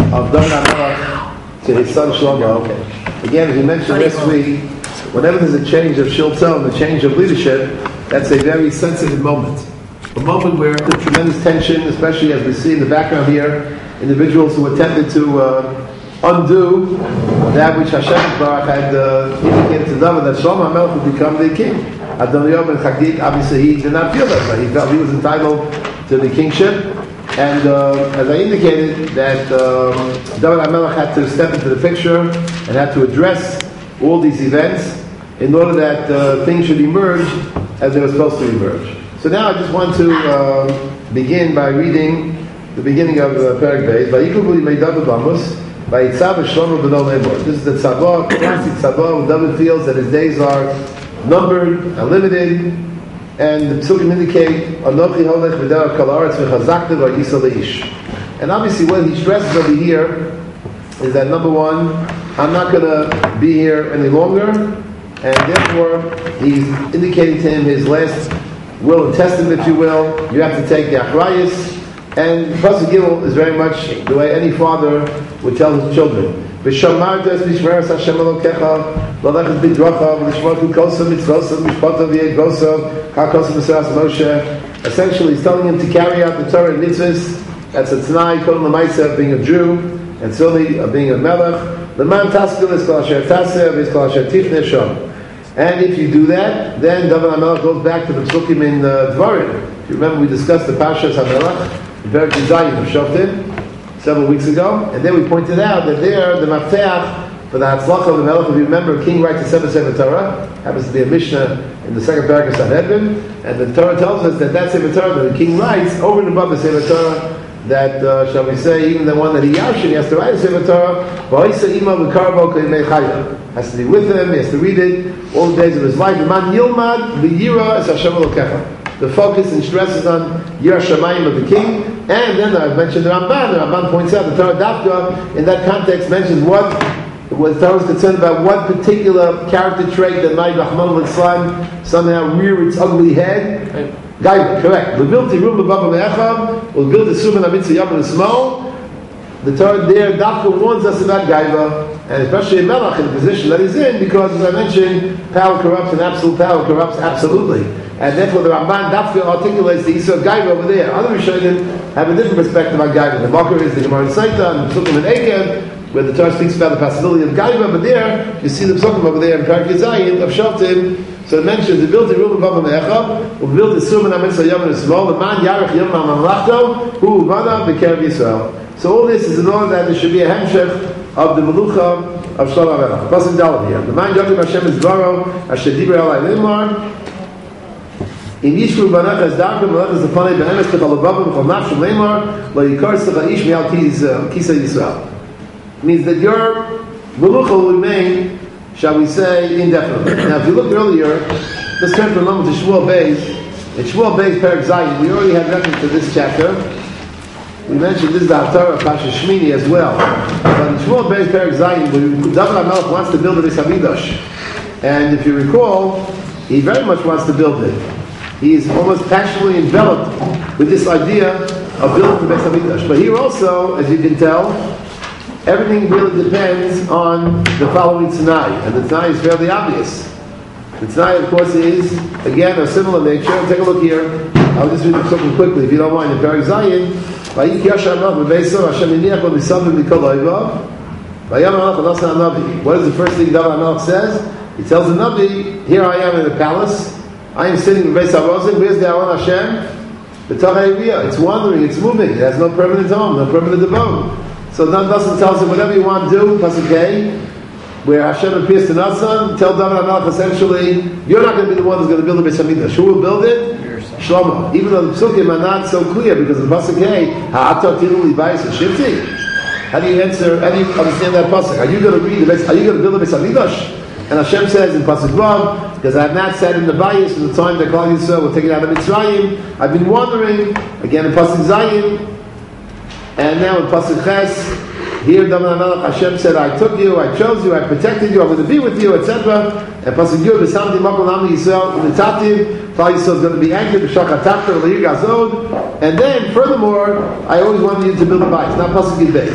of David HaMelech to his son Shlomo. Again, as we mentioned last week, whenever there's a change of shilton, a change of leadership, that's a very sensitive moment. A moment where there's tremendous tension, especially as we see in the background here, individuals who attempted to undo that which Hashem Baruch had indicated to David that Shlomo HaMelech would become the king. Adoniah ben Chagit, obviously he did not feel that, but he felt he was entitled to the kingship. And as I indicated, that David HaMelech had to step into the picture and had to address all these events in order that things should emerge as they were supposed to emerge. So now I just want to begin by reading the beginning of Perek Beis. Vayikru Yimei David Lamus, Vayitzav Shlomo b'no Lemor. This is the tzavah, classic tzavah, when David feels that his days are numbered and limited, and the psukim indicate Anochi holech v'derech kol haaretz v'chazakta v'yisa leish. And obviously what he stresses over here is that number one, I'm not going to be here any longer, and therefore he's indicating to him his last will and testament, if you will. You have to take the achrayus, and Pasuk Gimel is very much the way any father would tell his children. V'shamarta b'shmeres Hashem Elokecha l'lechet b'drachav l'shmotu kosav mitzvosav mishpatav v'yegosav ha'kosav v'seras Moshe. Essentially, he's telling him to carry out the Torah and mitzvahs. That's a t'nai, kol l'maisa of being a Jew, and certainly of being a melech. L'man taskil is kol asher taseh, is kol asher tifneh sham. And if you do that, then David HaMelech goes back to the psukim in Dvarim. If you remember, we discussed the Parshas HaMelech, the Perek Zayin of Shoftim, several weeks ago, and then we pointed out that there, the Mafteach for the Hatzlacha of the Melech, if you remember, a king writes a Sefer Torah, happens to be a Mishnah in the second paragraph of Sanhedrin, and the Torah tells us that that Sefer Torah that the king writes, over and above the Sefer Torah, that, shall we say, even the one that he yarshin, he has to write a Sefer Torah, has to be with him, he has to read it all the days of his life. Man Yilmad v'yira es Hashem Elokecha. The focus and stress is on Yirah Shamayim of the king, and then I've mentioned the Ramban. The Ramban points out the Torah Dafka in that context mentions what the Torah is concerned about, what particular character trait that might Rahman al-Islam somehow rear its ugly head. Gaiva, correct. The Torah there, Dafka warns us about Gaiva, and especially in Melech, in the position that he's in, because, as I mentioned, power corrupts and absolute power corrupts absolutely. And therefore the Ramban Dafka articulates the Issa of Gaiva over there. Other Rishonim have a different perspective on Gaiva. The Makar is the Gemara in Saita, and the Psukim in Ekev, where the Torah speaks about the possibility of Gaiva, but there, you see the Psukim over there in Perek Zayin of Shoftim. So it mentions the built room above the Mechav, who built the Suman Amitza Yom and Small, the man Yarech Yom Mamlachto, who Vana Bekev Yisrael. So all this is in order that there should be a hemshech of the Melucha of Shlomo HaMelech. Pasuk Daled here. The man Yakim Hashem is Dvaro, Asher Diber Elai Limar. In Yishru Banach as Darkem Melech is the Panei Be'emes Kechal Avavim Chol Nafshim Limar Lo Yikar Secha Ish Mi'al Kisa Yisrael. Means that your Melucha will remain, shall we say, indefinitely. Now, if you looked earlier, let's turn for a moment to Shmuel Beis. In Shmuel Beis, Perek Zayin, we already had reference to this chapter. We mentioned this is the Haftarah of Pasha Shmini as well. But in Shmuel Beis, Perek Zayin, David HaMelech wants to build a Beis Hamikdash. And if you recall, he very much wants to build it. He is almost passionately enveloped with this idea of building the Beis Hamikdash. But here also, as you can tell, everything really depends on the following Tanai, and the Tanai is fairly obvious. The Tanai, of course, is, again, of similar nature. Take a look here. I'll just read the Psukim quickly, if you don't mind. In Perek Zayin, Vayik Yashar Melech B'Beisov, Hashem Yiniach Lo B'Savim Mikol Oivav, Vayam HaMelech V'Nosan HaNavi. What is the first thing David HaMelech says? He tells the Navi, here I am in the palace, I am sitting in Beis HaRozim, where's the Aron Hashem? It's wandering, it's moving, it has no permanent home, no permanent abode. So that doesn't tell us whatever you want to do, Pasuk K, where Hashem appears to Natsan, tell David HaMelech essentially, you're not going to be the one who's going to build the Beis Hamikdash. Who will build it? Shlomo. Even though the Psukim are not so clear, because in Pasuk K, Ha'atar Tilu Libayis and Shifti. How do you understand that Pasuk? Are you going to build the Beis Hamikdash? And Hashem says in Pasuk Vav, because I have not sat in the bayis from the time that Klal Yisrael were taken out of Mitzrayim, I've been wandering, again in Pasuk Zayin, and now in Pasuk Ches, here David HaMelech, Hashem said, I took you, I chose you, I protected you, I'm going to be with you, etc. And Pasuk Yud, V'samti Makol Am Yisrael, V'nitativ, Klal Yisrael is going to be anchored, V'shach HaTachta, V'layir Gazod, and then, furthermore, I always wanted you to build a bayis, not Pasuk Yud Beis.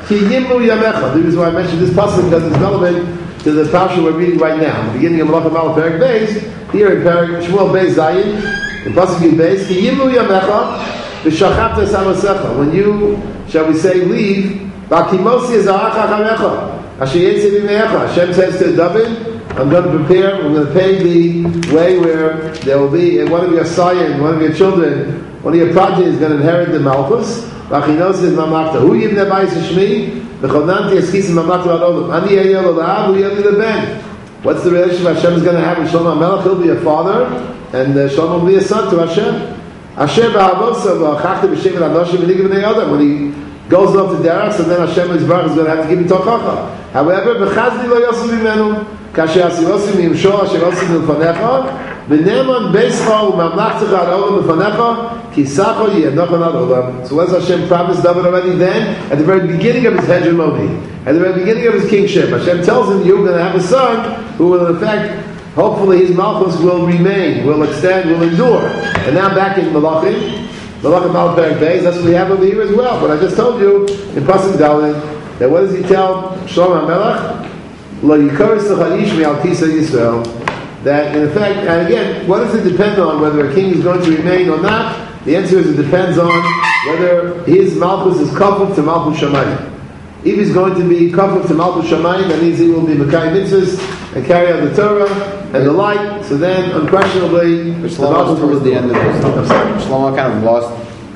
Ki Yimlu Yamecha. The reason why I mentioned this pasuk because it's relevant to the parsha we're reading right now. The beginning of Malachim Aleph Perek Beis, here in Perek Shmuel Beis Zayin, in pasuk Yud Beis, Ki Yimlu Yamecha v'shachapta samasecha. When you, shall we say, leave, V'akimosi Zaracha Charecha Asher Yetzei B'Mecha. Hashem says to David, I'm going to prepare, I'm going to pave the way where there will be one of your scion, one of your children, one of your progeny is going to inherit the Malchus. V'achinos is Mamachta. Who yivnei bayis Shmi? V'chodnanti eschis Mamachta Adolum. Ani yeyel olav, who yevnei leben. What's the relationship Hashem is going to have with Shlomo HaMelech? He'll be a father, and Shlomo will be a son to Hashem. Asher ba'avosav v'achachta b'shevet anoshim v'nigim b'nei Adam. When he goes off to Derech, so then Hashem is going to have to give him Tochacha. However, b'chazni lo yosim imenu. Kasher asirosim yimshor asher osim milfanecha. V'neman beischa u'mamlachtecha ad olam milfanecha. Kisacho yiyadnocha ad olam. So what does Hashem promise David already then? At the very beginning of his hegemony. At the very beginning of his kingship. Hashem tells him, you're going to have a son who will in effect, hopefully his malchus will remain, will extend, will endure. And now back in Malachim Aleph Perek Beis, that's what we have over here as well. But I just told you in Pasuk Daled that what does he tell Shlomo HaMelech? Lo yikaris l'chadish me'al tisa Yisrael. That in effect, and again, what does it depend on whether a king is going to remain or not? The answer is it depends on whether his malchus is coupled to Malchus Shamayim. If he's going to be coupled to Malchus Shamayim, that means he will be Mekayim Mitzvahs and carry out the Torah and the like. So then, unquestionably, Shlomo towards the end of this. Shlomo kind of lost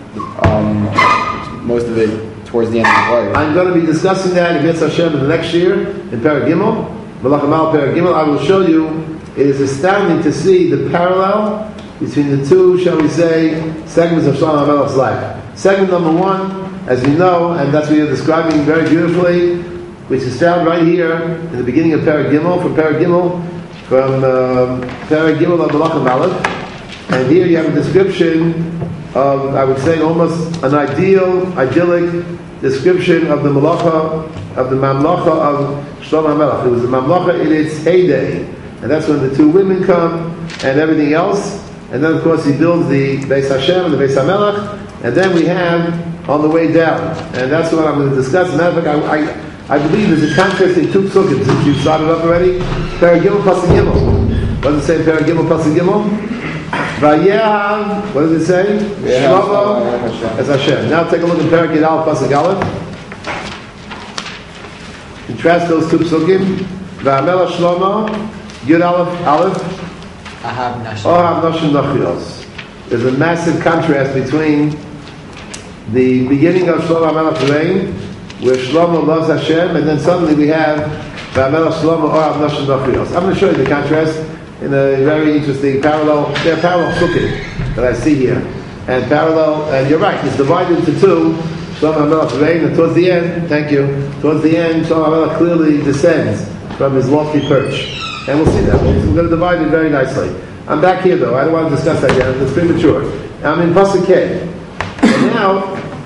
most of it towards the end of his life. I'm going to be discussing that in Yitzhak Hashem in the next year in Perek Gimel, Malachim Aleph Perek Gimel. I will show you. It is astounding to see the parallel between the two, shall we say, segments of Shlomo HaMelech's life. Segment number one, as you know, and that's what you're describing very beautifully, which is found right here in the beginning of Perek Gimel, from Perek Gimel of Malachim Aleph. And here you have a description of, I would say, almost an idyllic description of the Malacha, of the Mamlacha of Shlomo HaMelech. It was the Mamlacha in its heyday. And that's when the two women come and everything else. And then, of course, he builds the Beis Hashem and the Beis HaMelech. And then we have on the way down. And that's what I'm going to discuss. As a matter of fact, I believe there's a contrast in two psukim, since you've started up already. Perek Gimel Pasuk Gimel. What does it say in Perek Gimel Pasuk Gimel? Vayehav, what does it say? Shlomo as Hashem. Now take a look at Perek Yud Aleph Pasuk Aleph. Contrast those two psukim. Va'amelech Shlomo, Yud Aleph. Ahav Nashim Nachios. There's a massive contrast between the beginning of Shlomo HaMelech's reign, where Shlomo loves Hashem, and then suddenly we have Va'amelech Shlomo Ahav Nashim Nachios. I'm going to show you the contrast in a very interesting parallel. They're parallel psukim that I see here, and you're right. It's divided into two. Shlomo HaMelech's reign, and towards the end, towards the end, Shlomo HaMelech clearly descends from his lofty perch. And we'll see that. We're going to divide it very nicely. I'm back here though. I don't want to discuss that yet. It's premature. I'm in Pasuk K. And now,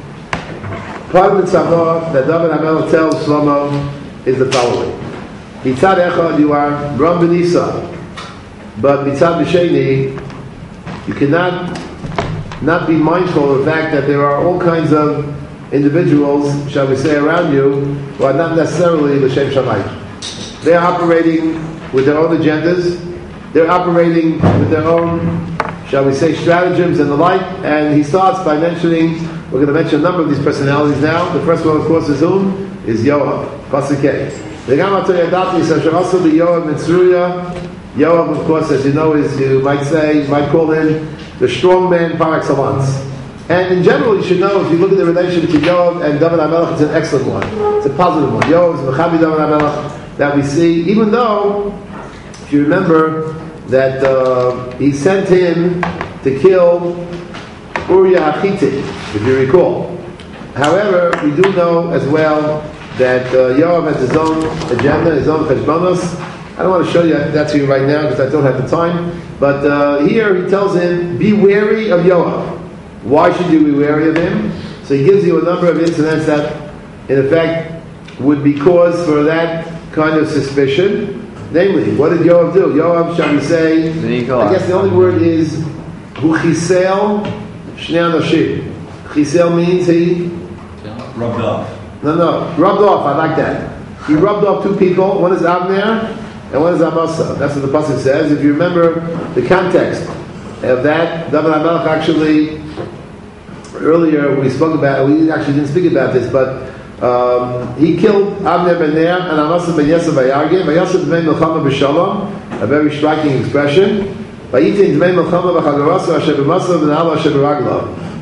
part of the tzavah that David HaMelech tells Shlomo is the following. Mitzad echad, you are Ram B'nisa. But mitzad b'sheni, you cannot not be mindful of the fact that there are all kinds of individuals, shall we say, around you, who are not necessarily l'shem shamayim. They are operating with their own agendas, they're operating with their own, shall we say, stratagems and the like. And he starts by mentioning, we're going to mention a number of these personalities now. The first one, of course, is whom? Is Yoav, Pasuk K. The Gamma Toyadati says, also the Yoav Mitzruya. Yoav, of course, as you know, is, you might call him the strong man par excellence. And in general, you should know, if you look at the relationship to Yoav and David HaMelech, it's an excellent one. It's a positive one. Yoav is Mechabi David HaMelech that we see, even though, if you remember, that he sent him to kill Uriah HaChitti, if you recall. However, we do know as well that Yoav has his own agenda, his own cheshbonos. I don't want to show you that to you right now because I don't have the time. But here he tells him, be wary of Yoav. Why should you be wary of him? So he gives you a number of incidents that, in effect, would be cause for that kind of suspicion. Namely, what did Yoav do? Yoav, shall we say, I guess the only word is hu chisel shnei anashim. Chisel means he rubbed off. No, rubbed off. I like that. He rubbed off two people. One is Avner and one is Amasa. That's what the pasuk says. If you remember the context of that, David HaMelech actually earlier we spoke about. We actually didn't speak about this, but he killed Avner ben Ner and Amasa ben Yosef Vayargim. Vayosef dmei melchama b'shalom. A very striking expression. Vayitin dmei melchama b'chagaraso asher b'masa v'na'ala asher b'ragla.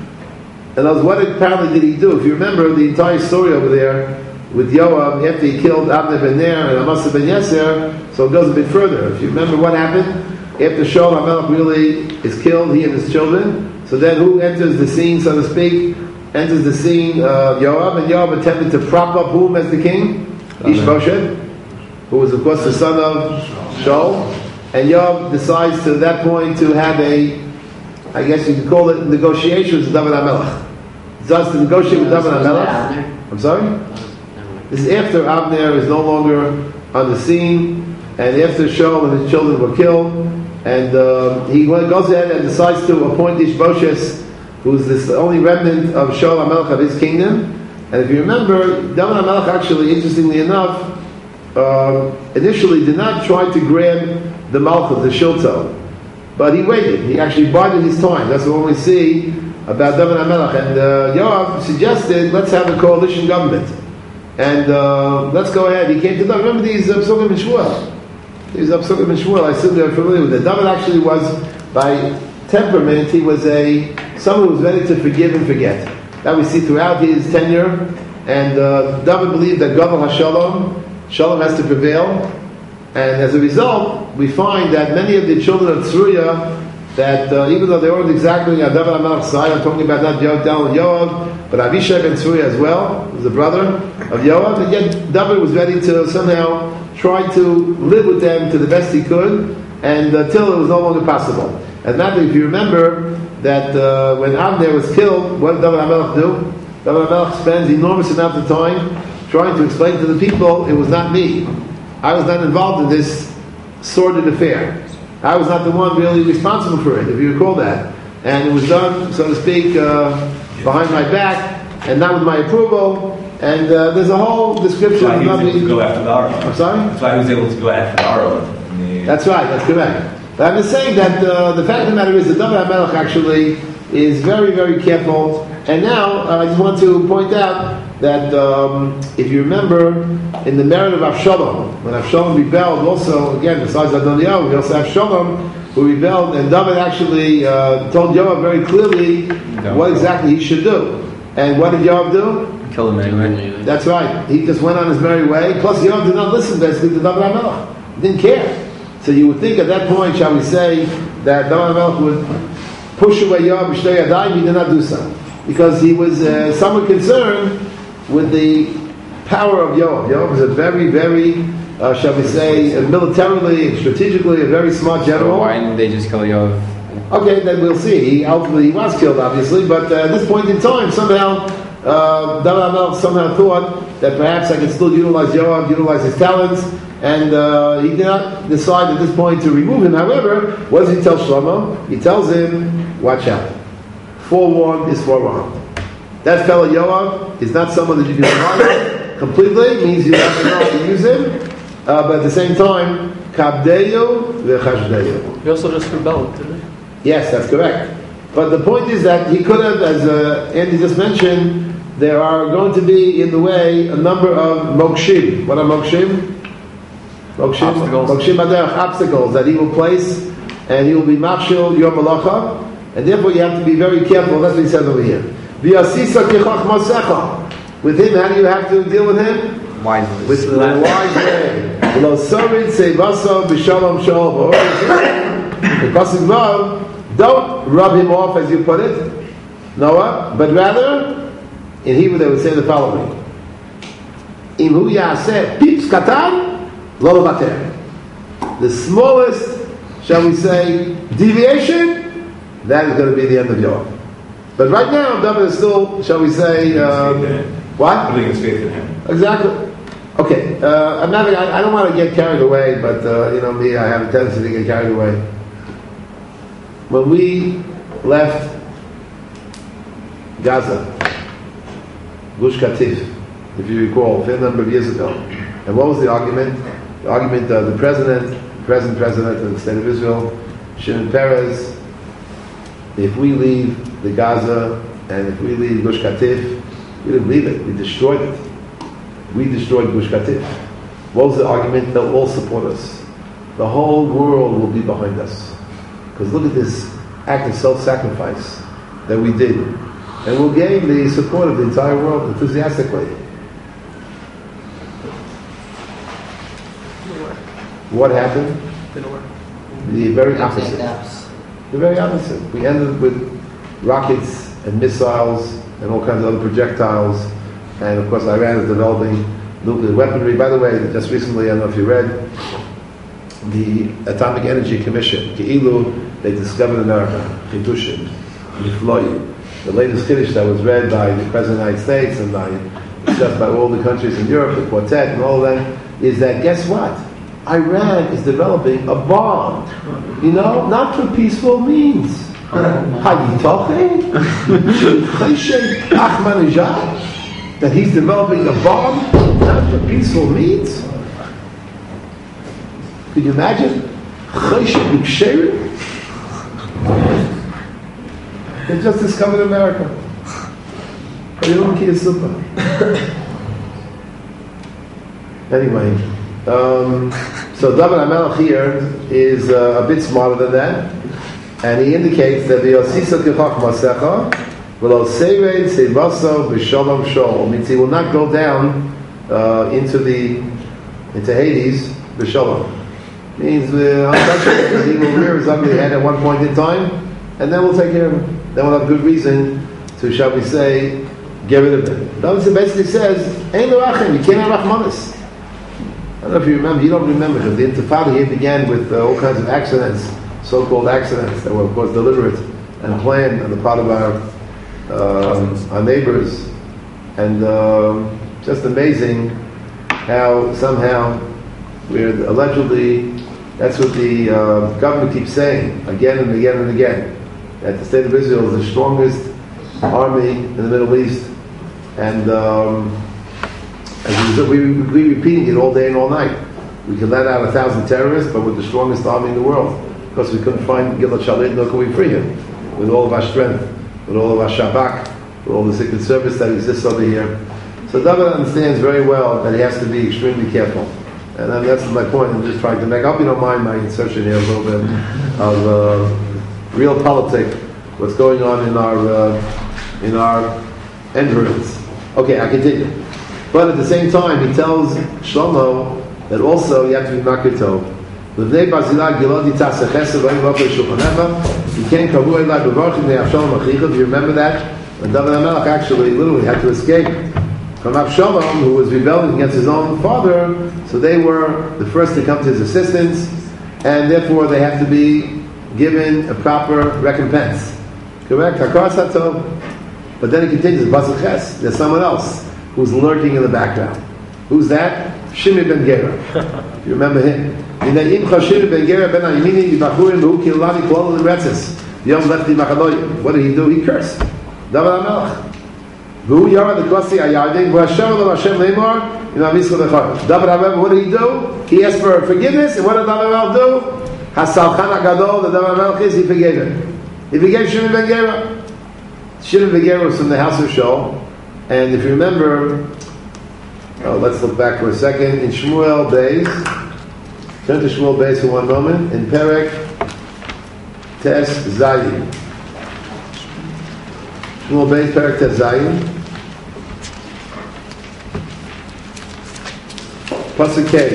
And what apparently did he do? If you remember the entire story over there with Yoav, after he killed Avner ben Ner and Amasa ben Yeser, so it goes a bit further. If you remember what happened, after Shaul HaMelech really is killed, he and his children, so then who enters the scene, so to speak? Enters the scene Yoav, and Yoav attempted to prop up whom as the king? Ishbosheth, who was of course the son of Shaul, and Yoav decides to that point to have I guess you could call it negotiations with David HaMelech. Does to negotiate with David HaMelech. I'm sorry? This is after Avner is no longer on the scene, and after Shaul and his children were killed, and he goes ahead and decides to appoint Ishbosheth, who's this only remnant of Shaul HaMelech of his kingdom. And if you remember, David HaMelech actually, interestingly enough, initially did not try to grab the Malchut, the Shilto, but he waited. He actually bided his time. That's what we see about David HaMelech. And Yoav suggested, let's have a coalition government. And let's go ahead. He came to David. Remember these Psukim in Shmuel? These Psukim in Shmuel, I assume they're familiar with it. David actually was, by temperament, he was someone who was ready to forgive and forget. That we see throughout his tenure. And David believed that Gadol HaShalom, Shalom has to prevail. And as a result, we find that many of the children of Tzruya, that even though they weren't exactly on David HaMelech's side, I'm talking about not Yoav and Yoav, but Avishai ben Tzruya as well, was the brother of Yoav, and yet David was ready to somehow try to live with them to the best he could, and until it was no longer possible. As a matter of fact, if you remember that when Avner was killed, what did David HaMelech do? David HaMelech spends enormous amount of time trying to explain to the people, it was not me. I was not involved in this sordid affair. I was not the one really responsible for it, if you recall that. And it was done, so to speak, behind my back, and not with my approval. And there's a whole description. That's why he was able to go after the Aron. I'm sorry? That's why he was able to go after the Aron. That's right, that's correct. But I'm just saying that the fact of the matter is that David HaMelech actually is very, very careful. And now, I just want to point out that if you remember in the merit of Avshalom, when Avshalom rebelled, also again besides Adoniyahu, we also have Shalom who rebelled, and David actually told Yoav very clearly what exactly he should do. And what did Yoav do? Kill him anyway. That's right. He just went on his merry way. Plus, Yoav did not listen basically to David HaMelech. He didn't care. So you would think at that point, shall we say, that David HaMelech would push away Yoav b'shtei yadayim. He did not do so because he was somewhat concerned with the power of Yoav. Yoav was a very, very, shall we say, militarily and strategically a very smart general. So why didn't they just kill Yoav? Okay, then we'll see. Ultimately, he was killed, obviously, but at this point in time, somehow, David HaMelech somehow thought that perhaps I could still utilize Yoav, utilize his talents, and he did not decide at this point to remove him. However, what does he tell Shlomo? He tells him, watch out. Forewarned is forearmed. That fellow Yoav is not someone that you can rely on completely. It means you have to know how to use him. But at the same time, kabdeyu v'chashdeyu. He also just rebelled, didn't he? Yes, that's correct. But the point is that he could have, as Andy just mentioned, there are going to be in the way a number of mokshim. What are mokshim? Obstacles. Mokshim aderech, obstacles that he will place, and he will be machshil your malacha, and therefore you have to be very careful. That's what he says over here. V'yasisa kichach masecha. With him, how do you have to deal with him? Wisely. With a wise way. Lo sorid sevaso b'shalom shalom. The pasuk vav, don't rub him off as you put it, Noah, but rather, in Hebrew they would say the following: Im hu yaseh pips katan lo levater. The smallest, shall we say, deviation, that is going to be the end of Yoav. But right now, David is still, shall we say, what? Putting his faith in him. Exactly. Okay, I don't want to get carried away, but you know me, I have a tendency to get carried away. When we left Gaza, Gush Katif, if you recall, a fair number of years ago. And what was the argument? The argument of the present president of the State of Israel, Shimon Peres, if we leave the Gaza and if we leave Gush Katif, we didn't leave it, we destroyed it. We destroyed Gush Katif. What was the argument? They'll all support us. The whole world will be behind us. Because look at this act of self-sacrifice that we did. And we'll gain the support of the entire world enthusiastically. What happened? Didn't work. The very opposite. The very opposite. We ended with rockets and missiles and all kinds of other projectiles. And of course Iran is developing nuclear weaponry. By the way, just recently, I don't know if you read, the Atomic Energy Commission, Ke'ilu, they discovered America, Chidushim, Nifloim. The latest Kiddush that was read by the President of the United States and discussed by all the countries in Europe, the Quartet and all of them, is that, guess what? Iran is developing a bomb. You know, not for peaceful means. That he's developing a bomb, not for peaceful means? Could you imagine? They just discovered America. Anyway, so David HaMelech here is a bit smarter than that, and he indicates that the Yosisa Kechach Masecha will Seived Seivaso B'Shalom Shol means he will not go down into Hades B'Shalom. Means untouchable. He will rear his ugly head at one point in time, and then we'll take care of him. Then we'll have good reason to, shall we say, get rid of him. David basically says, Ein L'Rachim, you can't have Rachmanis. I don't know if you remember, you don't remember, because the Intifada here began with all kinds of accidents, so-called accidents, that were of course deliberate and planned on the part of our neighbors. And just amazing how somehow we're allegedly, that's what the government keeps saying again and again and again, that the State of Israel is the strongest army in the Middle East, and we're repeating it all day and all night. We can let out 1,000 terrorists, but we're the strongest army in the world, because we couldn't find Gilad Shalit, nor could we free him with all of our strength, with all of our Shabak, with all the Secret Service that exists over here. So David understands very well that he has to be extremely careful. And that's my point. I'm just trying to make. I hope you don't mind my insertion here a little bit of real politics, what's going on in our environs. Okay, I continue. But at the same time, he tells Shlomo that also you have to be makir tov. You remember that? When David HaMelech actually literally had to escape from Avshalom, who was rebelling against his own father, so they were the first to come to his assistance, and therefore they have to be given a proper recompense. Correct? But then it continues, there's someone else who's lurking in the background. Who's that? Shimei ben Gera. You remember him? What did he do? He cursed. David HaMelech. David HaMelech, what did he do? He asked for forgiveness, and what did David HaMelech do? Hasalchan HaGadol, the David HaMelech is, he forgave him. He forgave Shimon ben Gera. Shimon ben Gera was from the house of Shaul, and if you remember, let's look back for a second, in Shmuel Beis, turn to Shmuel Beis for one moment, in Perek Tes Zayin. Shmuel Beis, Perek Tes Zayin. Pasuk K.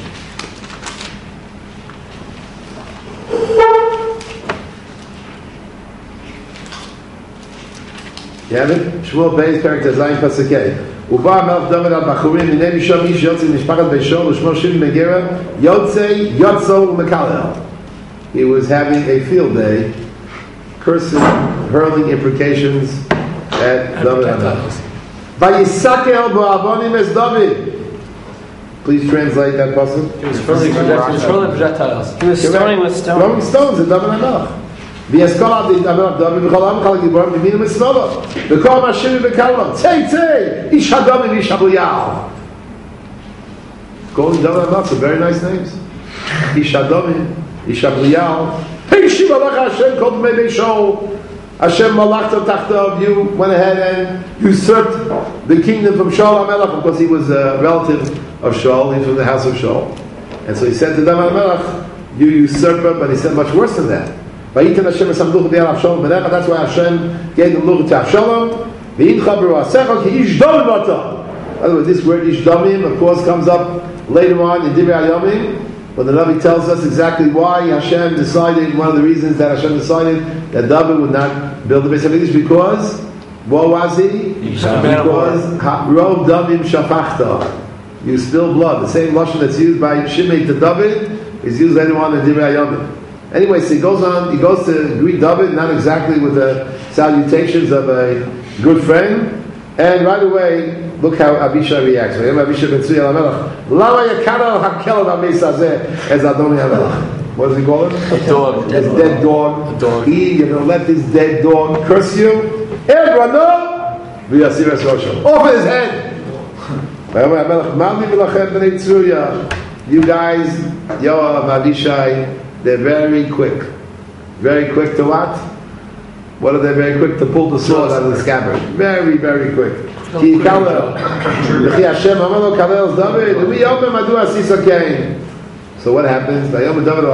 You have it? Shmuel Beis, Perek Tes Zayin, Pasuk K. ובא המלך דוד על בחורים, הנה משום איש יוצא משפחת בית שאול ושמו שמעון בן גרה, יוצא ומקלל. He was having a field day, cursing, hurling imprecations at David HaMelech. Vayisakel ba'avonim es David. Please translate that passage. He was hurling projectiles. He was stoning with stones. Throwing stones at David HaMelech. V'yaskola d'Amelach David v'cholam v'chalak Giborim v'minim esnola v'kol mashiri v'kalam tzei ish hadamim ish habliyal. Calling David Amelach some very nice names. Ish hadamim ish habliyal. Hey Shiva Lach Hashem called me Beishol. Hashem malachta tachtav. You went ahead and usurped the kingdom from Shaul HaMelech because he was a relative of Shaul. He's from the house of Shaul, and so he said to David HaMelech, "You usurper." But he said much worse than that. Vayitin Hashem esamduch b'yad Avshalom b'necha. That's why Hashem gave the luch to Avshalom. V'yincha b'roasecha ki ish damim ata. In other words, this word ish damim, of course, comes up later on in Divrei Hayomim. But the Navi tells us exactly why Hashem decided, one of the reasons that Hashem decided that David would not build the Beis HaMikdash, because, what was he? Because, Rov Damim Shafachta. You spill blood. The same lashon that's used by Shimei to David is used later on in Divrei Hayomim. Anyway, so he goes to greet David, not exactly with the salutations of a good friend, and right away, look how Abishai reacts. Abishai ben Tzvi HaMelech. Lama yakana hakel ha'meis hazeh ez Adoni HaMelech. What does he call it? A dog. This dead dog. A dog. You're going to let this dead dog curse you? Off his head. You guys, Yoav, Abishai, they're very quick. Very quick to what? What are they very quick to pull the sword out of the scabbard? Very, very quick. Ki kalel. Hashem amalo kalel David. We open madu asisa kain. So what happens? That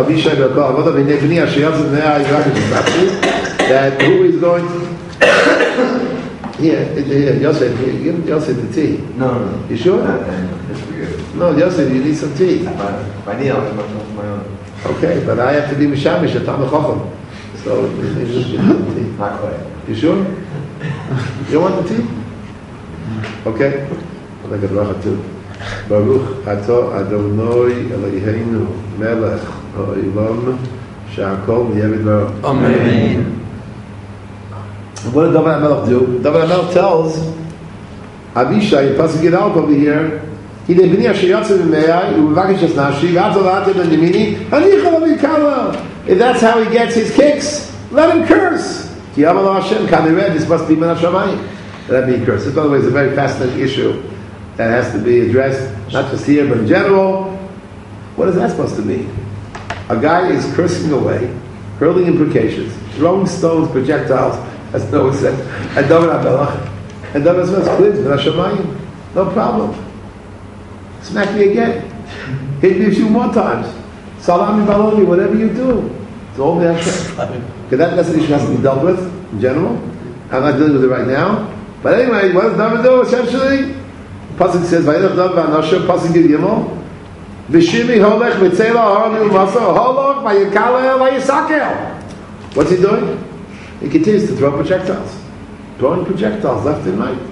who is going to... Here, Yosef, give Yosef the tea. No. You sure? No, Yosef, you need some tea. I need it on my own. Okay, but I have to be Mishamish at Talmud Chacham. So, Not quite. you sure? You want the tea? Okay. I'll make a bracha too. Baruch ato Adonai Eloheinu melech ha'olam she'akol niyeh b'dvaro. Amen. What did David HaMelech do? David HaMelech tells Abishai, in Pasuk Yud over here, he did b'ni asher yotze b'mei u'mevakesh es nafshi v'ato v'ato ben yamini hanicha lo v'yikala. If that's how he gets his kicks, let him curse. Ki amar lo Hashem kanireh, this must be min hashamayim. Let me curse. This, by the way, is a very fascinating issue that has to be addressed, not just here, but in general. What is that supposed to mean? A guy is cursing away, hurling imprecations, throwing stones, projectiles, as Noah said, and David HaMelech, and David HaMelech cleansed min hashamayim. No problem. Smack me again. Hit me a few more times. Salami baloni, whatever you do. It's all the Hashem. Okay, that issue has to be dealt with, in general. I'm not dealing with it right now. But anyway, what does David do, essentially? Pasuk says, Vayelech David v'Anoshe, Pasuk Yud Gimel, V'shimi holech v'tzela ha'aron u'maso, holach v'yikalel v'yisakel. What's he doing? He continues to throw projectiles. Throwing projectiles left and right.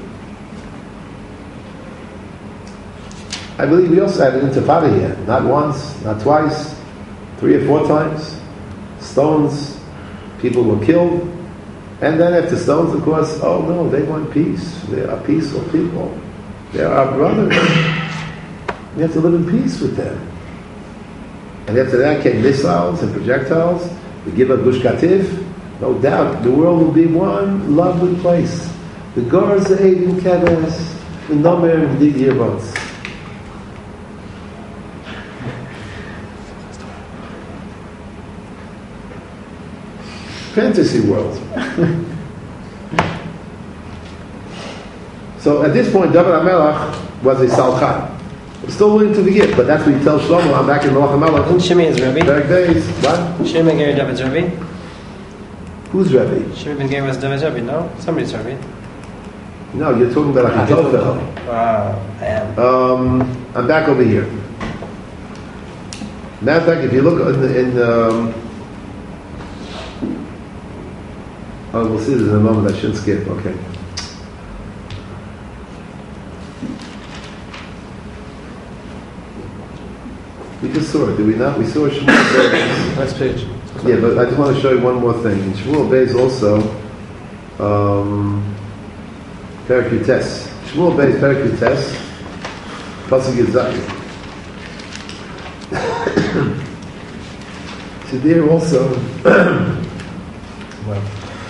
I believe we also had an intifada here. Not once, not twice, 3 or 4 times. Stones, people were killed. And then after stones, of course, oh no, they want peace. They are peaceful people. They are our brothers. We have to live in peace with them. And after that came missiles and projectiles. We give up Gush Katif. No doubt, the world will be one lovely place. The Gorza Eidim Keves, the Nomer and the Yirbots. Fantasy world. So at this point, David HaMelech was a Salchan. Still willing to forgive, but that's what he tells Shlomo. I'm back in Melech HaMelech. And Shimei is Rebbe? Back days. What? Shimei ben Geri David's Rebbe? Who's Rebbe? Shimei ben Geri was David's Rebbe, no? Somebody's Rebbe. No, you're talking about Achitophel. I am. I'm back over here. Matter of fact, if you look oh, we'll see this in a moment. I shouldn't skip. Okay. We just saw it, did we not? We saw Shmuel Beis. Next page. Yeah, but I just want to show you one more thing. In Shmuel Beis also, Perek Yutes. Shmuel Beis, Perek Yutes, Pasuk Yizaki. So there also, Well.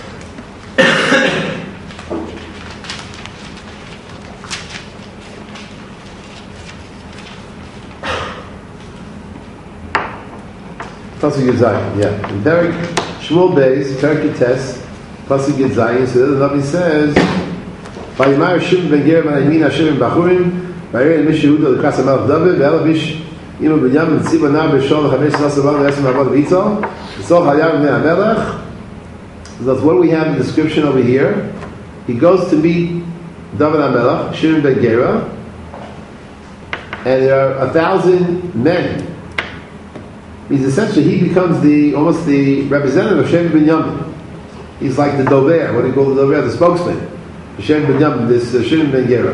Pasuk Yudzayin, yeah. In Perik Shmuel Beis, Perik Yites, Pasuk Yudzayin, so the Navi says, Vayimar Shimon ben Gera ben Yamin Hashem ben Bachurim, Vayir el Mish Yehuda l'Kas HaMelech David, Ve'elavish Imo B'Yam V'Tziba Nar B'Shol L'Chamesh Snas Avam V'Yasem Avod V'Yitzol, V'Sol Hayav B'nei HaMelech. That's what we have in the description over here. He goes to meet David HaMelech, Shimon ben Gera, and there are 1,000 men. Means essentially he becomes almost the representative of Shem ben Yamin. He's like the dover. What do you call the dover? The spokesman. Shem ben Yamin, this Shimon ben Gera.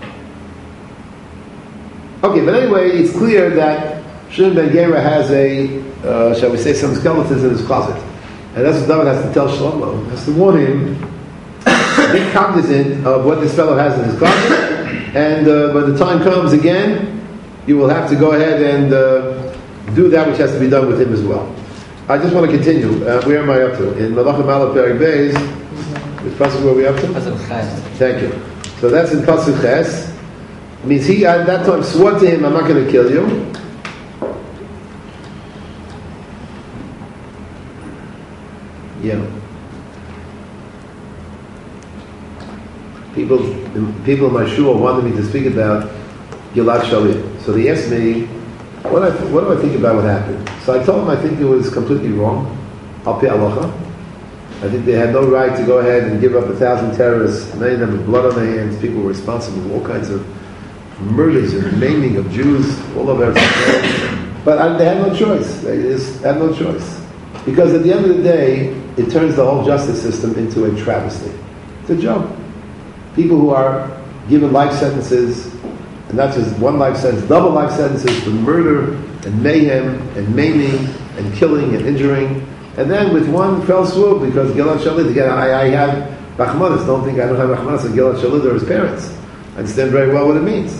Okay, but anyway, it's clear that Shimon ben Gera has shall we say, some skeletons in his closet, and that's what David has to tell Shlomo. He has to warn him, be cognizant of what this fellow has in his closet, and when the time comes again, you will have to go ahead and do that which has to be done with him as well. I just want to continue. Where am I up to? In Malachim Aleph Perek Beis, which pasuk were we up to? Pasuk Ches. Thank you. So that's in pasuk Ches. It means he at that time swore to him, "I'm not going to kill you." Yeah. People in my shul wanted me to speak about Gilad Shalit. So they asked me, what do I think about what happened? So I told them I think it was completely wrong. Al Pi Halacha. I think they had no right to go ahead and give up 1,000 terrorists, many of them with blood on their hands. People were responsible for all kinds of murders and maiming of Jews all over Israel. But they had no choice. They just had no choice. Because at the end of the day, it turns the whole justice system into a travesty. It's a joke. People who are given life sentences, and not just one life sentence, double life sentences for murder and mayhem and maiming and killing and injuring, and then with one fell swoop, because Gilad Shalit, again, I have Rachmanis, don't think I don't have Rachmanis and Gilad Shalit or his parents. I understand very well what it means.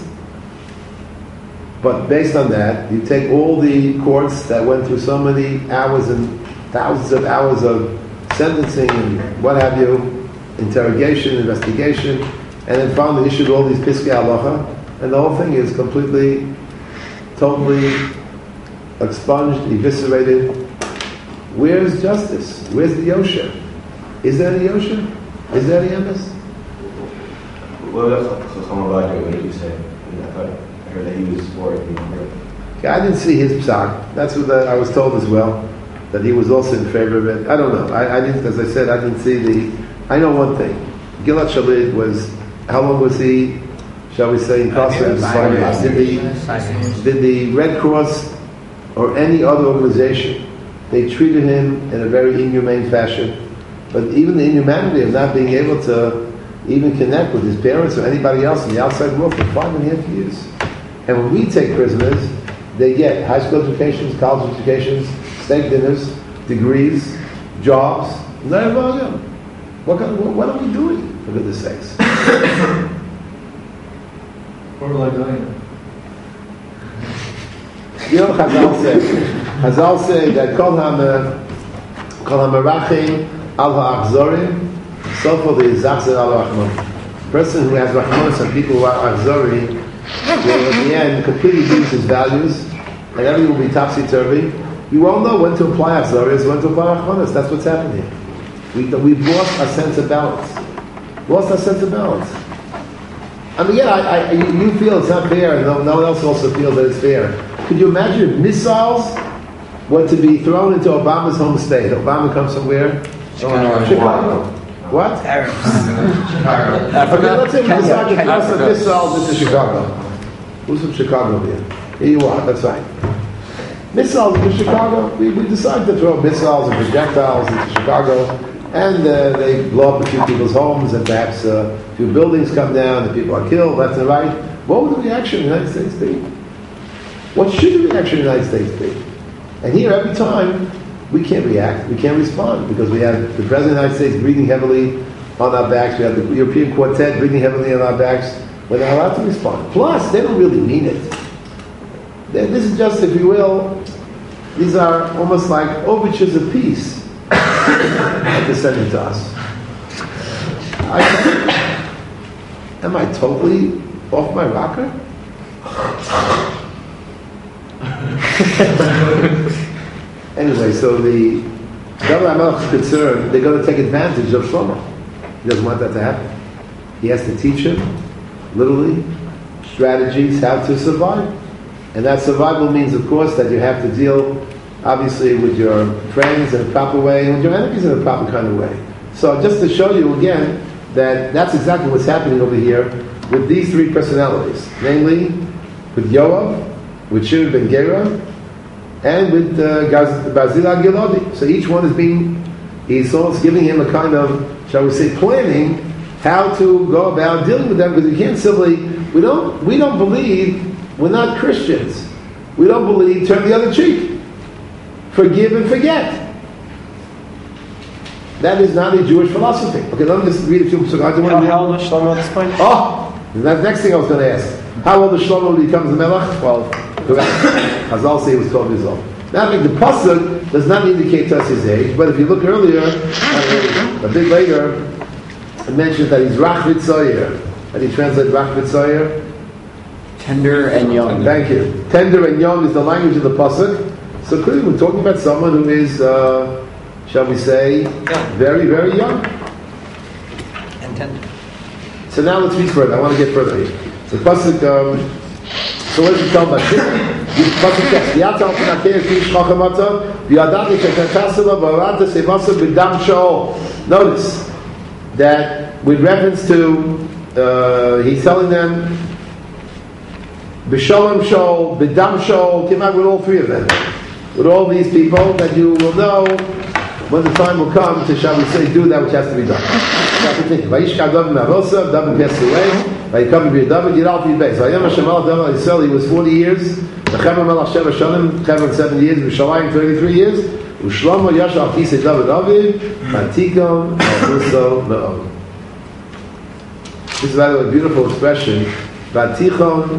But based on that, you take all the courts that went through so many hours and thousands of hours of sentencing and what have you, interrogation, investigation, and then finally issued all these Piskei Halacha, and the whole thing is completely, totally expunged, eviscerated. Where's justice? Where's the Yosher? Is there any Yosher? Is there any Emes? What about Chacham Abadya? What did you say? I heard that he was for it being murdered. Okay, I didn't see his psak. That's what I was told as well, that he was also in favor of it. I don't know. I didn't, as I said, I didn't see I know one thing. Gilad Shalit was, how long was he, shall we say, incarcerated? Did the Red Cross or any other organization, they treated him in a very inhumane fashion. But even the inhumanity of not being able to even connect with his parents or anybody else in the outside world for 5.5 years. And when we take prisoners, they get high school educations, college educations, steak dinners, degrees, jobs. What are we doing, for goodness sakes? What were they doing? You know, Chazal say that Kol HaMerachim Al HaAchzorim Sofo De'Zachzer Al HaRachman. A person who has Rahmanas and people who are Achzori will at the end completely lose his values and everything will be topsy-turvy. You won't know when to apply Achzorias, when to apply Rahmanas. That's what's happening here. We've lost our sense of balance. Lost our sense of balance. I mean, yeah, you feel it's not fair, and no one else also feels that it's fair. Could you imagine if missiles were to be thrown into Obama's home state? Obama comes from where? Chicago. What? Arabs. Okay, let's say we decide to throw some missiles into Chicago. Who's from Chicago here? Here you are, that's right. Missiles into Chicago. We decide to throw missiles and projectiles into Chicago, and they blow up a few people's homes, and perhaps a few buildings come down, and people are killed left and right. What would the reaction of the United States be? What should the reaction of the United States be? And here, every time, we can't react, we can't respond, because we have the President of the United States breathing heavily on our backs, we have the European Quartet breathing heavily on our backs. We're not allowed to respond. Plus, they don't really mean it. This is just, if you will, these are almost like overtures of peace. and to send it to us. Am I totally off my rocker? Anyway, so the David HaMelech is concerned they're going to take advantage of Shlomo. He doesn't want that to happen. He has to teach him, literally, strategies how to survive. And that survival means, of course, that you have to deal, obviously, with your friends in a proper way and with your enemies in a proper kind of way. So just to show you again that that's exactly what's happening over here with these three personalities, namely with Yoav, with Shimon ben Gera, and with Barzillai Giladi. So each one is he's almost giving him a kind of, shall we say, planning how to go about dealing with them, because we can't simply, we don't believe, we're not Christians. We don't believe turn the other cheek. Forgive and forget. That is not a Jewish philosophy. Okay, let me just read a few psukim. How old was Shlomo at this point? Oh, that's the next thing I was going to ask. How old is Shlomo when he becomes a melech? 12. Correct. Chazal say he was 12 years old. Now, the pasuk does not indicate to us his age, but if you look earlier, a bit later, it mentions that he's Rach Vitzoyer. How do you translate Rach Vitzoyer? Tender and young. Thank you. Tender and young is the language of the pasuk. So clearly we're talking about someone who is, shall we say, very, very young. And tender. So now let's read further. I want to get further here. So pasuk, so what does it tell about pasuk text? V'yatal p'nakei fi shmachamata v'yadati shekachasela v'arata sevasa b'dam sha'ol. Notice that with reference to, he's telling them b'shalom sha'ol, b'dam sha'ol, came out with all three of them. With all these people that you will know when the time will come to, shall we say, do that which has to be done. Vayishka David Mavosa, David passed away. Vayikam B'ir David Yiral Pi Beis. Vayam Hashem Al David Yisrael. He was 40 years. V'Chevron Melach Sheva Shonim. Chevron 7 years. V'Shalayim 33 years. U'Shlomo Yasha Al Kisei David Aviv. V'Tikon Malchuso Me'od. This is, by the way, a beautiful expression. V'Tikon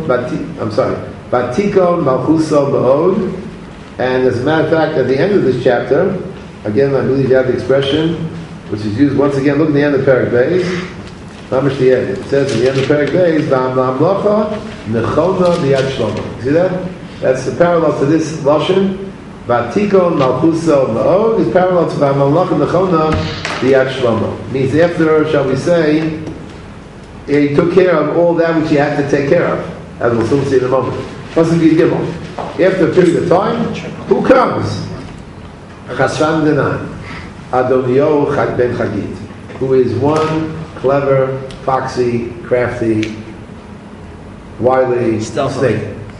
Malchuso Me'od. And as a matter of fact, at the end of this chapter, again, I believe you have the expression, which is used once again. Look at the end of Perek Beis. Mamish the end. It says at the end of Perek Beis, "V'amlamlocha nechona b'yad Shlomo." See that? That's the parallel to this lashon. V'atikon malchuso ma'od is parallel to "V'amlamlocha nechona b'yad Shlomo." Means after, shall we say, he took care of all that which he had to take care of, as we'll soon see in a moment. Pasuk Gimel. After a period of time, who comes? Chasran Denan, Adonio ben Chagit, who is one clever, foxy, crafty, wily snake.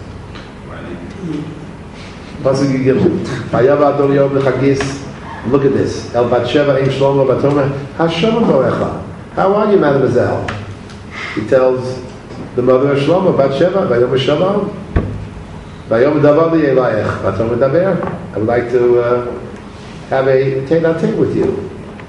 Pasuk Gimel. Vayav Adonio ben Chagit. Look at this. El Bat Sheva Im Shlomo Batoma. Hashem Borecha. How are you, Mademoiselle? He tells the mother of Shlomo, Bat Sheva, Vayom Shalom. Vayom Davar Li Elayech. Batom Daber. I would like to have a tete-a-tete with you.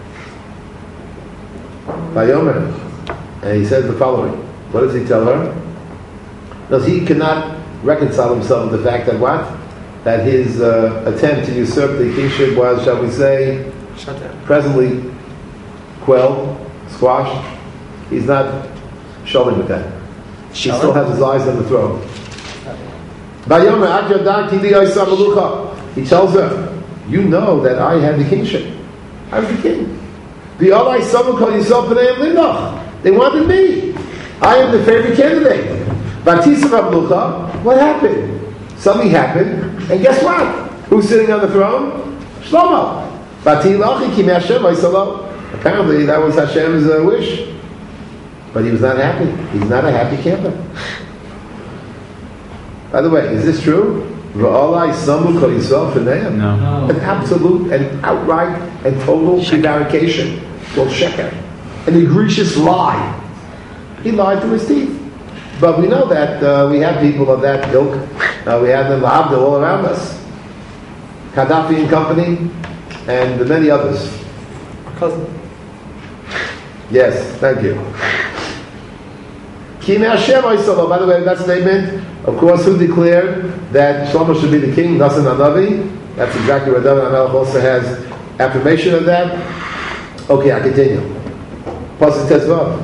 Vayomer. And he says the following. What does he tell her? Because he cannot reconcile himself with the fact that what? That his attempt to usurp the kingship was, shall we say, presently quelled, squashed. He's not showing with that. He still has his eyes on the throne. He tells her, you know that I had the kingship. I was the king. They wanted me. I am the favorite candidate. What happened? Something happened, and guess what? Who's sitting on the throne? Shlomo. Apparently that was Hashem's wish. But he was not happy. He's not a happy camper. By the way, is this true? No. An absolute and outright and total prevarication. Called sheker. An egregious lie. He lied through his teeth. But we know that we have people of that ilk. We have them all around us. Gaddafi and company, and many others. Cousin. Yes, thank you. By the way, that statement, of course, who declared that Shlomo should be the king? Nasan HaNavi. That's exactly what David HaMelech also has affirmation of that. Okay, I continue. Pasuk Tezvav.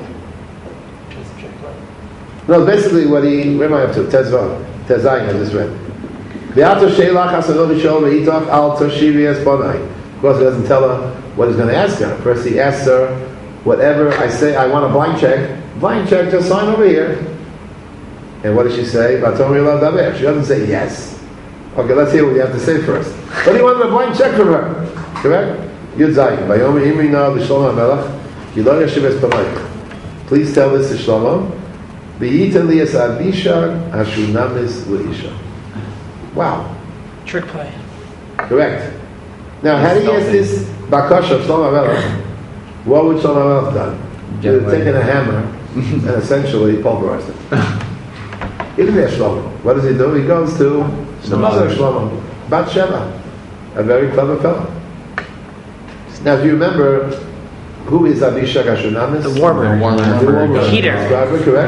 No, basically what where am I up to? Tezvav. Tezayin, I just read. Be'ato sheilach hasanov yishol ve'itach al toshiri es bonai. Of course, he doesn't tell her what he's going to ask her. First, he asks her, whatever I say, I want a blank check. Blank check, just sign over here. And what does she say? She doesn't say yes. Okay, let's hear what you have to say first. What do you want a blank check from her? Correct? Yud Zayin. Vayomer imrina l'Shlomo HaMelech Yilo yashiv es bonai. Please tell this to Shlomo. Be'ita li es Abishag hashunamis l'isha. Wow. Trick play. Correct. Now, had he asked this Bakasha of Shlomo HaMelech, what would Shlomo HaMelech have done? He would have taken a hammer and essentially pulverized it. He didn't ask Shlomo. What does he do? He goes to the mother of Shlomo, Bathsheba, a very clever fellow. Now, if you remember, who is Abishag Hashunamis? The warmer. The Heater. Correct.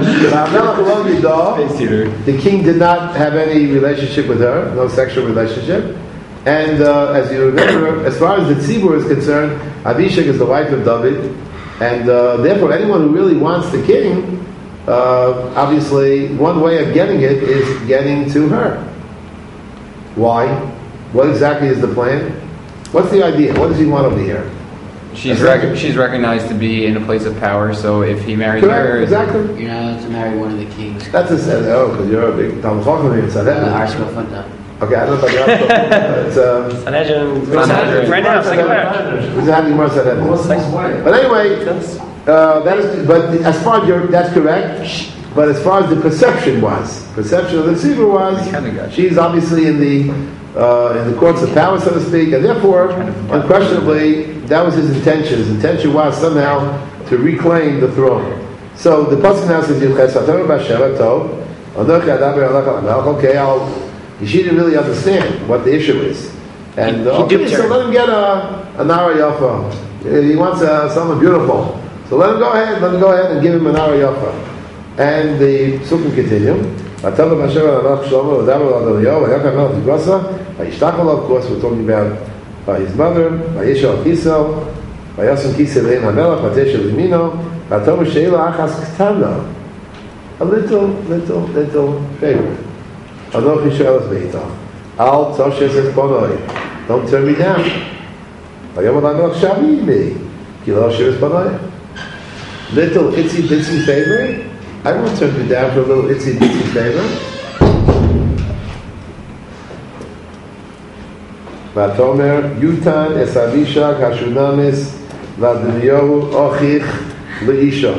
The king did not have any relationship with her, no sexual relationship. And as you remember, as far as the tzibur is concerned, Abishag is the wife of David, and therefore anyone who really wants the king, obviously one way of getting it is getting to her. Why? What exactly is the plan? What's the idea? What does he want over here? She's recognized to be in a place of power, so if he marries her... Exactly. You're not allowed to marry one of the kings. That's a set. Oh, because you're a big Talmud Chacham in Sanhedrin. Arshma Funda. Okay, I don't know about the Arshma. It's Sanhedrin. Sanhedrin. Right now, second But anyway, that is. But as far as that's correct. But as far as the perception of the tzibur was, she's obviously in the courts of power, so to speak, and therefore, unquestionably, that was his intention. His intention was somehow to reclaim the throne. So the pasuk now says, she didn't really understand what the issue is. And so let him get a Nara Yafa. He wants someone beautiful. So let him go ahead and give him a Nara Yafa. And the Sukkim continue. Of course, we're talking about by his mother, by Yishal Kisel, by Yasum Kisel Ein HaMelech, by Tesha Limino, by Tomu Sheila Achas Ktana. A little favor. Anochi Shelas Beitach. Al Toshes Es Bonoi. Don't turn me down. Vayom HaMelech Shavi me. Kilo Sheres Bonoi. Little itsy bitsy favor. I won't turn you down for a little itsy bitsy favor. Vatomer Yutan es Abishag Hashunamis Vadimiyohu Ochich Leisha.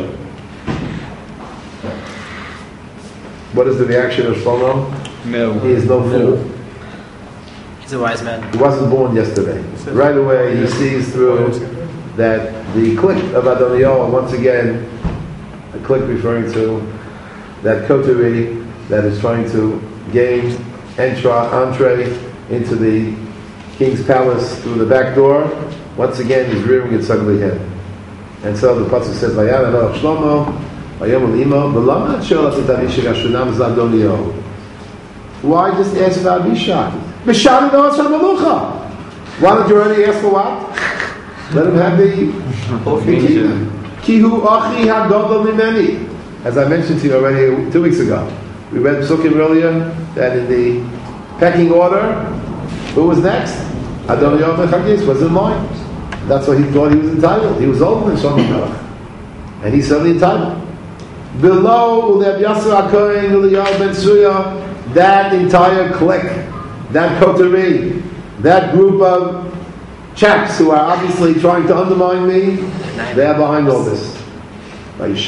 What is the reaction of Shlomo? No. He is no fool. He's a wise man. He wasn't born yesterday. Right away he sees through that the clique of Adoniyahu, once again, a clique referring to that coterie that is trying to gain entree into the king's palace through the back door, once again he's rearing its ugly head. And so the pasuk says, Vayan Melech Shlomo, Vayom L'imo, V'lama Sholas et Abishag Hashunam Zadoniyahu. Why just ask for Abishag? B'shari Noas Shal Melucha. Why don't you already ask for what? Let him have the kingdom. Kihu Achi HaGadol Mimeni. As I mentioned to you already 2 weeks ago, we read Psukim earlier that in the pecking order, who was next? Adoniyahu ben Chagis was in line. That's why he thought he was entitled. He was older than Shlomo HaMelech, and he's certainly entitled. Below Ulev Yasser HaKohen, Eliyahu ben Suya, that entire clique, that coterie, that group of chaps who are obviously trying to undermine me, they are behind all this. As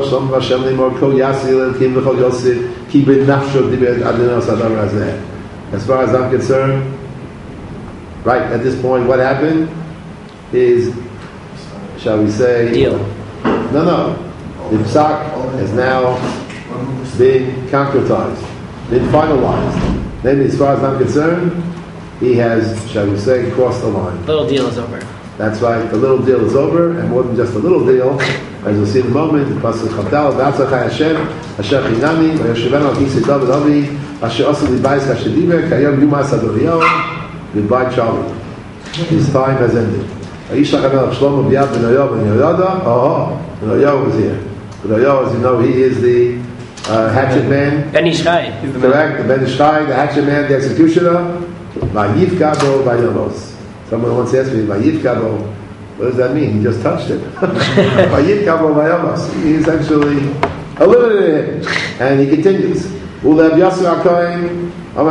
far as I'm concerned, right at this point, what happened is, shall we say, Deal. No. The psak has now been concretized, been finalized. Then, as far as I'm concerned, he has, shall we say, crossed the line. Little deal is over. That's right, the little deal is over, and more than just a little deal, as you'll see in a moment, the pasuk Chavdal, V'atzachai Hashem, Asher Chinami, V'yosheven al Kisei David Avi, Asher Osu Libayis Kasher Diber, Kayom Yumas Adoniyahu. Goodbye, Charlie. His time has ended. Yishlach HaMelech Shlomo b'yad B'noyo B'noyoda. B'noyo was here. B'noyo, as you know, he is the hatchet man. Ben Ishchai. He's the Correct. The Ben Ishchai, the hatchet man, the executioner. Vayivka bo vayamos. Someone once asked me, Vayivka bo, what does that mean? He just touched it. Vayivka bo vayamos. He essentially eliminated him. And he continues. Ulev Yasser HaKohen.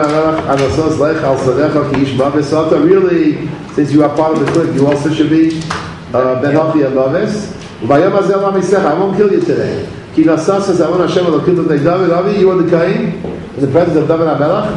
Really, since you are part of the clique, you also should be Ben Hafi Amavis. I won't kill you today. You are the Kain in the presence of David HaMelech.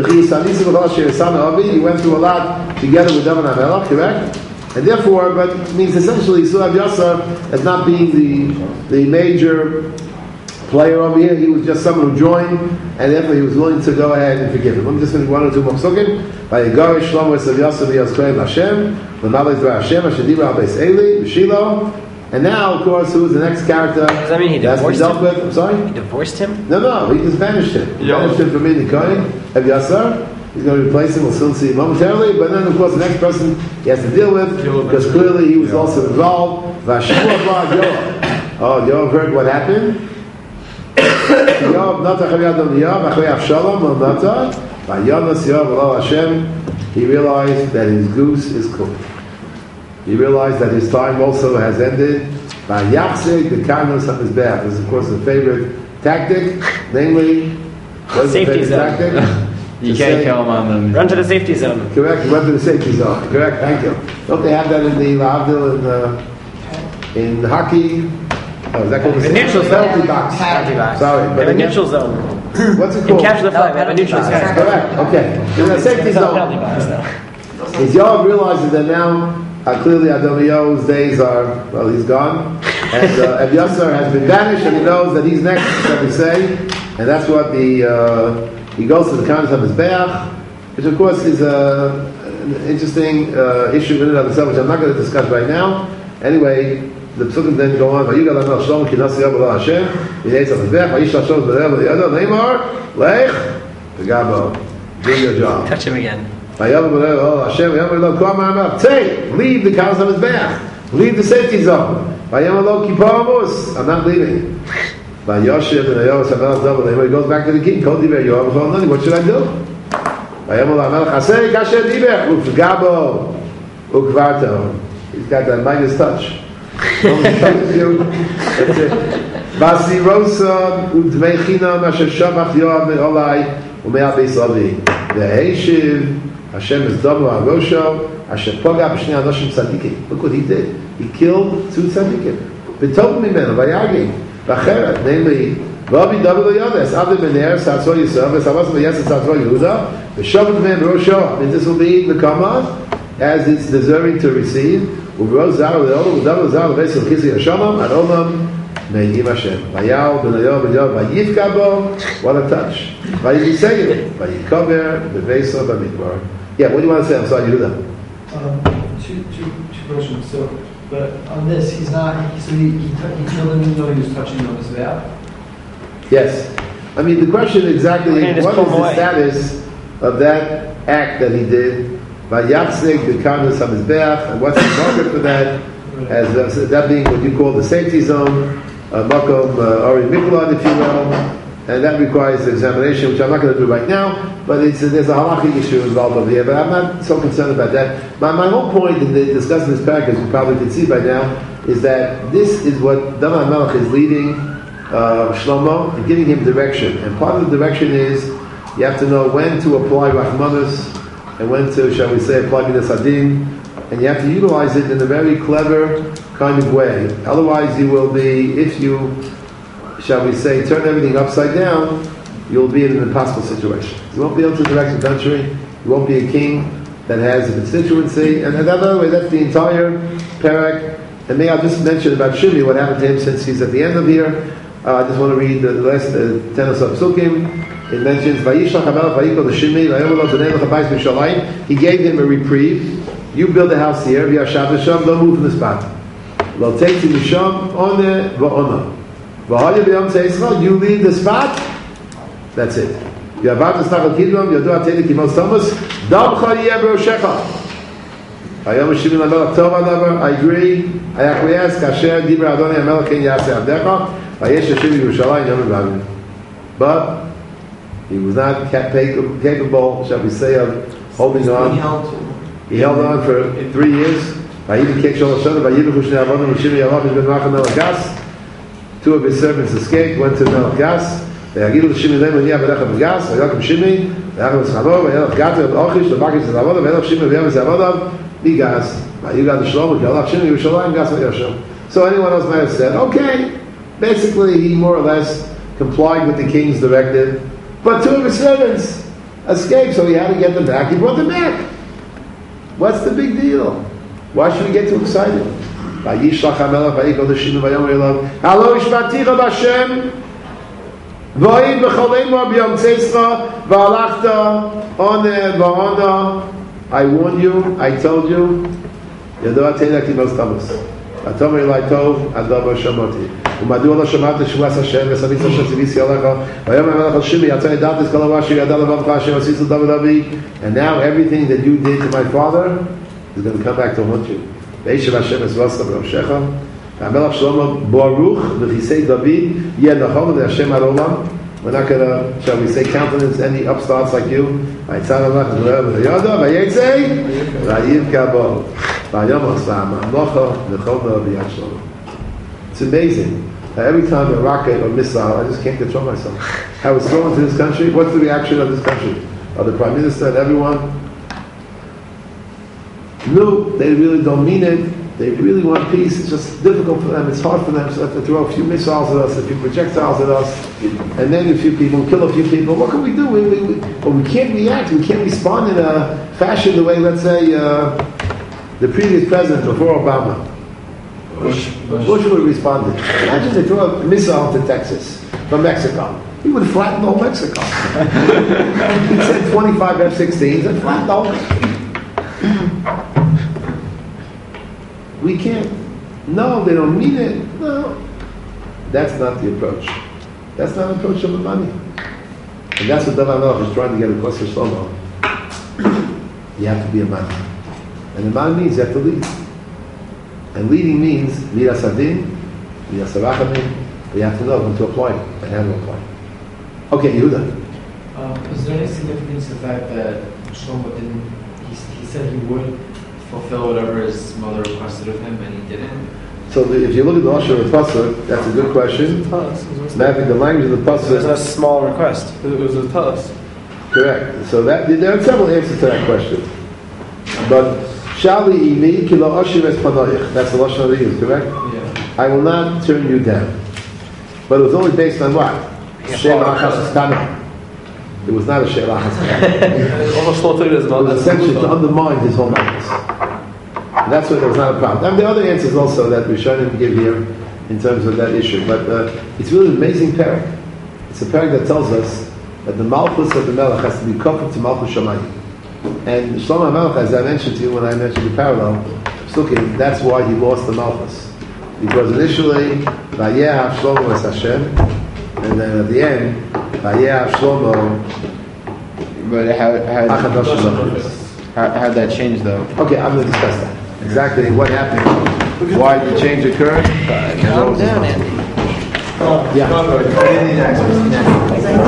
You went through a lot together with David HaMelech, correct? And therefore, but it means essentially Sulav Yasser as not being the major player over here. He was just someone who joined, and therefore he was willing to go ahead and forgive him. Let me just finish one or two more psukim. By Yigarish Shlomo Sulav Yasser v'Yazkoyim Hashem, v'Malei Dvar Hashem, Hashem Dibra Al Beis Eli, v'Shilo. And now, of course, who is the next character? Does that mean he divorced him? With? I'm sorry? He divorced him? No, he just banished him. He banished him from Midi Kohen, Ev Yasser. He's going to replace him, we'll soon see momentarily. But then, of course, the next person he has to deal with, because clearly he was also involved. Vashua Bar Yoav. Oh, Yoav heard what happened. Yoav Nata Chaviyadon Yoav, Achwei Avshalom, Nata. Vayonas Yoav Elo Hashem. He realized that his goose is cooked. He realized that his time also has ended. By Yachseg, the Karnos on his back. This is, of course, a favorite tactic, namely, what is the favorite tactic? You can't kill him on them. Run to the safety zone. Correct, he went to the safety zone. Correct, thank you. Don't they have that in the Lavdil in hockey? Oh, is that called the neutral penalty box? Penalty box. Sorry, They have a neutral zone. What's it In called? capture the flag, they have a neutral zone. Correct, okay. In the safety It's not a penalty zone. box, though. His Yoav realizes that now, clearly Adoniyahu's days are, well, he's gone. And Ev Yasser has been banished, and he knows that he's next, shall we say. And that's what he goes to the Karnos of his Be'ach, which of course is an interesting issue in and of itself, which I'm not going to discuss right now. Anyway, the psukim then go on. Vayigal Amel Shalom ki nasi Yavul Hashem Yinei Tzach Mizbech Vayish Hashem B'Lev L'Yado Neymar Lech V'Gabo. Do your job. Touch him again. Vayav B'Lev Hashem Vayav B'Lev Kol Ma'amav. Say, leave the Karnos of his Be'ach. Leave the safety zone. Vayav B'Lev Kippur Amos. I'm not leaving. Vayoshev and Ayov Samelach David. He goes back to the king. Kol Diber Yoav Chol Nani. What should I do? Vayav B'Lev Hasei Kasher Diber Ufgabo Ukvarto. He's got that Midas touch. That's it. Vasirosa Udmei Chinam Asher Shavach Yoav Me'olai U'Me'al Beis Avi Ve'Heishiv Hashem is Davu Arosho Asher Poga B'Shnei Anoshim Tzadikim. Look what he did. He killed two tzadikim. V'Tov Mimenu Vayagim V'Acheret, namely Vavi Davu Yodes Adi Bener Satzor Yisrael V'Savos V'Yesed Satzor Yehuda V'Shavot Mem Rosho. I mean, this will be the Kama as it's deserving to receive. U'V'Roz Zar Le'Olam U'Davu Zar Le'Vesil Chizi Hashamam Ad'Olam Me'yim Hashem Vayal B'Nayo B'Nayo Vayivka Bo. What a touch. Vayivsegel Vayikover B'Veso B'Midbar. Yeah, what do you want to say? I'm sorry, Yehuda. Two questions. So, but on this, he's not. So he killed him even though he was touching on his vow. Yes. I mean, the question exactly Okay, what just is pull him the away. status of that act that he did? Vayachzeg the Karnos HaMizbeach, and what's the market for that? As that being what you call the safety zone, Makom Ori Miklad, if you will, and that requires examination, which I'm not going to do right now. But there's a halachic issue involved over here. But I'm not so concerned about that. My whole point in discussing this package, you probably can see by now, is that this is what David HaMelech is leading Shlomo and giving him direction. And part of the direction is you have to know when to apply Rahmanus and when to, shall we say, apply Midas Hadin, and you have to utilize it in a very clever kind of way. Otherwise, you will be, if you, shall we say, turn everything upside down, you'll be in an impossible situation. You won't be able to direct the country. You won't be a king that has a constituency. And another way, that's the entire parak. And may I just mention about Shimi, what happened to him since he's at the end of here. I just want to read the last 10 or so psukim. It mentions Vayishlach HaMelech Vayikol L'Shimi Vayomelo B'nei L'Chabais B'Shalayim. He gave him a reprieve. You build a house here. V'yashav L'Sham. Don't move from the spot. Lo Teitzi L'Sham One V'Ona. V'Haya B'Yom Tzei. You leave the spot. That's it. Yavat Estachal Kidron Yodu Atedi Kimos Thomas Damcha Yeh B'Roshecha. Hayom Shimi Lamelech Tov Adaber. I agree. I acquiesce. Kasher Dibra Adonai Hamelech Ken Yaseh Abdecha. Vayesh Hashem Yerushalayim Yom Vavim. But he was not capable, shall we say, of holding on. He held on for 3 years. Two of his servants escaped, went to Melech Gas. So anyone else might have said, okay, basically he more or less complied with the king's directive, but two of his servants escaped, so he had to get them back. He brought them back. What's the big deal? Why should we get too excited? Vayishlach HaMelech vayikol l'shinu vayomer elav Halo ishmaticha b'Hashem v'oim b'choleimah b'yom tzescha v'alachta oneh v'ona. I warned you, I told you, Yador Teilak Timos Tamus Atomer Elai Tov Adavar Shamoti U'madu Allah Shamat Shuas Hashem V'Savitz Hashem Tzivisi Alecha V'yom HaMelech Al Shimi Yatzai Datis Kol HaVashi Yadal Avavcha Hashem Asisu David Avi. And now everything that you did to my father is going to come back to haunt you. Ve'eshav Hashem Esvasa B'Roshecha HaMelech Shlomo Baruch V'Chisei David Yeh Nachol V'Hashem Arolam. We're not going to, shall we say, countenance any upstarts like you. It's amazing. Every time a rocket or missile, I just can't control myself. I was thrown into this country. What's the reaction of this country? Of the Prime Minister and everyone? No, they really don't mean it. They really want peace. It's just difficult for them. It's hard for them. So they have to throw a few missiles at us, a few projectiles at us, and then a few people, kill a few people. What can we do? We can't react. We can't respond in a fashion the way, let's say, the previous president before Obama. Bush would have responded. Imagine they threw a missile to Texas from Mexico. He would have flattened all Mexico. He'd send 25 F-16s and flattened the whole Mexico. We can't. No, they don't mean it. No. That's not the approach. That's not an approach of the money. And that's what David HaMelech is trying to get across to Shlomo. You have to be a man. And a man means you have to lead. And leading means miras hadin, miras harachamim. You have to know when to apply it and how to apply it. Okay, Yehuda. Is there any significance to the fact that Shlomo didn't, he said he would fulfill whatever his mother requested of him, and he didn't? So if you look at the Lashon of the Pasuk, that's a good question. Mapping the language of the Pasuk. It's a small request. It was a task. Correct. So that there are several answers to that question. But Shali imi kilo oshiv es panoich. That's the Lashon of the use, correct? Yeah. I will not turn you down. But it was only based on what? She'ela Haskana. It was not a She'ela Haskana. Almost thought it as It was essentially to undermine his whole life. That's why there was not a problem. And the other answers also that Rishonim give here in terms of that issue. But it's really an amazing parak. It's a parak that tells us that the Malchus of the Melech has to be coupled to Malchus Shamayim. And Shlomo HaMelech, as I mentioned to you when I mentioned the parallel, Sukkim, that's why he lost the Malchus. Because initially, Vayehav Shlomo es Hashem, and then at the end, Vayehav Shlomo. But how'd that change though? Okay, I'm going to discuss that. Exactly what happened, why the change occurred. Calm down, Andy. Yeah.